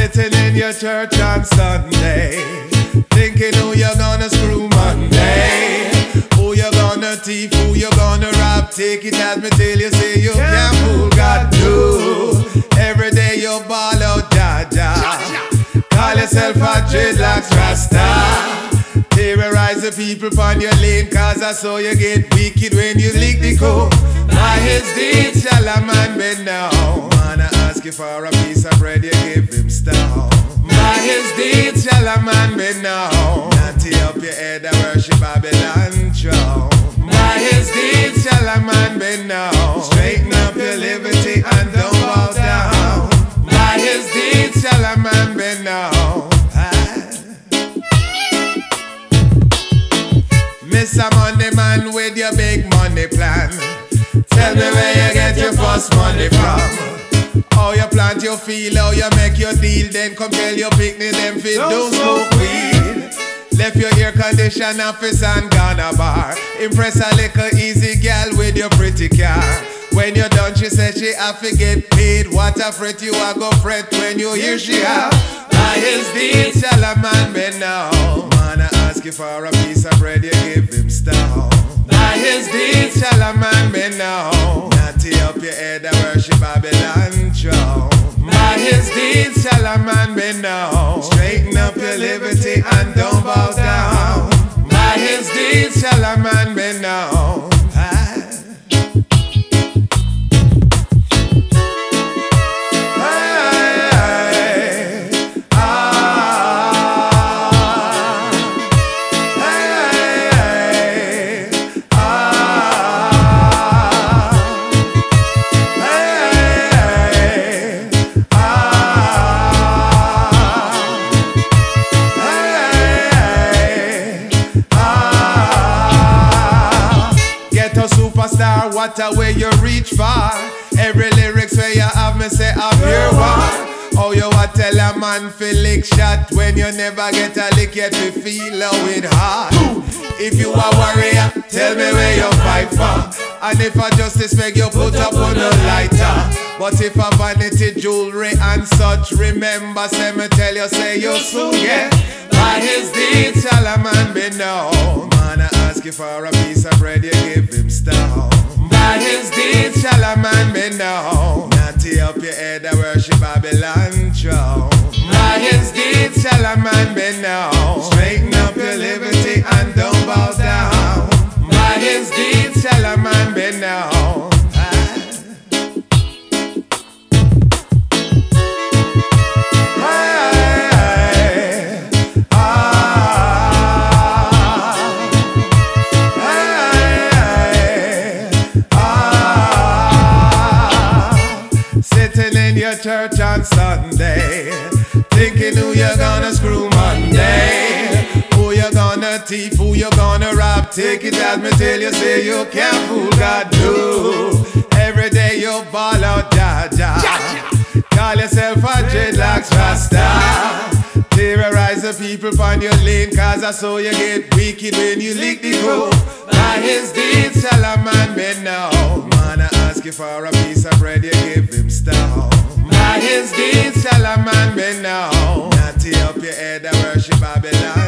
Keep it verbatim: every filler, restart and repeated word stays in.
Sitting in your church on Sunday, thinking who you're gonna screw Monday, who you're gonna thief, who you're gonna rob. Take it as me till you say you can't fool God too. Every day you ball out Jaja, call yourself a dreadlocks Rasta. Terrorize the people upon your lane, cause I saw you get wicked when you lick the coke. By his deeds shall a man be known. Man, I ask you for a piece of bread, you give him stone. By his deeds shall a man be known. Not tear up your head and worship Babylon throne. By his deeds shall a man be known. Straighten up your liberty and don't bow down. By his deeds shall a man be known. Mister Money Man with your big money plan, tell me where you get your first money from. How you plant your field, how you make your deal. Then come tell your picnic them fit don't smoke weed. Left your air condition office and gone a bar. Impress a little easy gal with your pretty car. When you're done she said she have to get paid. What a fret you a go fret when you hear she have. By his deeds shall a man be known. Man, I ask you for a piece of bread, you give him stone. By his deeds shall a man be known. Not tear up your head and worship Babylon throne. By his deeds shall a man be known. Straighten up your liberty and don't bow down. By his deeds shall a man be known. Superstar, what a way you reach far. Every lyrics where you have me say I'm your one. Oh, you a tell a man feel lick shot when you never get a lick yet we feel how it hard. If you a warrior, tell me where you fight for. And if a justice make you put up on a lighter. But if a vanity jewelry and such, remember say me tell you say you soon get. By his deeds shall a man be known. Man, I ask you for a piece of bread, you give him stone. By his deeds shall a man be known. Not tear up your head and worship Babylon throne. By his deeds shall a man be known. Straighten up your liberty and don't bow down. By his deeds shall a man be known. Sitting in your church on Sunday, thinking who you're gonna screw Monday, who you're gonna thief, who you're gonna rob. Take it as me till you say you can't fool God too. Every day you ball out Jaja, call yourself a dreadlocks Rasta. Terrorize the people upon your lane, cause I saw you get wicked when you lick the coke. By his deeds shall a man be known. Man, I ask you for a piece of bread, you give him stone. By his deeds shall a man be known. Not tear up your head and worship Babylon.